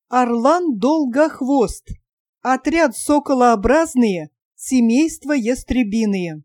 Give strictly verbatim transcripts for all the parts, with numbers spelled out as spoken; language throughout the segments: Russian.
Орлан-долгохвост. Отряд соколообразные, семейство ястребиные.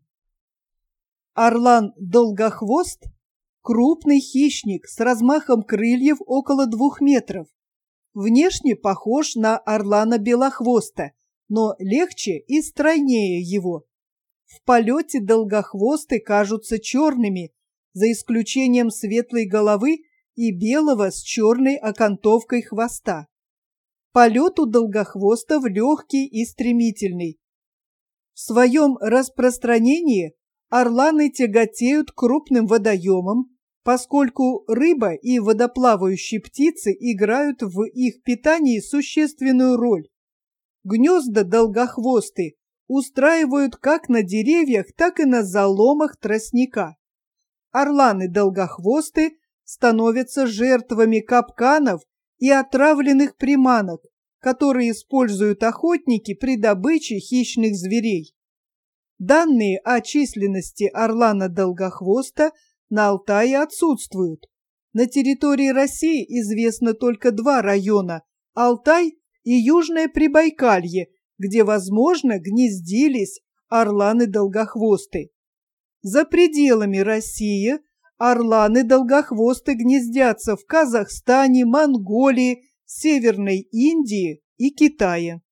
Орлан-долгохвост – крупный хищник с размахом крыльев около двух метров. Внешне похож на орлана-белохвоста, но легче и стройнее его. В полете долгохвосты кажутся черными, за исключением светлой головы и белого с черной окантовкой хвоста. Полет у долгохвостов легкий и стремительный. В своем распространении орланы тяготеют к крупным водоемам, поскольку рыба и водоплавающие птицы играют в их питании существенную роль. Гнезда долгохвосты устраивают как на деревьях, так и на заломах тростника. Орланы-долгохвосты становятся жертвами капканов и отравленных приманок, которые используют охотники при добыче хищных зверей. Данные о численности орлана-долгохвоста на Алтае отсутствуют. На территории России известно только два района – Алтай и Южное Прибайкалье, где, возможно, гнездились орланы-долгохвосты. За пределами России орланы-долгохвосты гнездятся в Казахстане, Монголии, Северной Индии и Китае.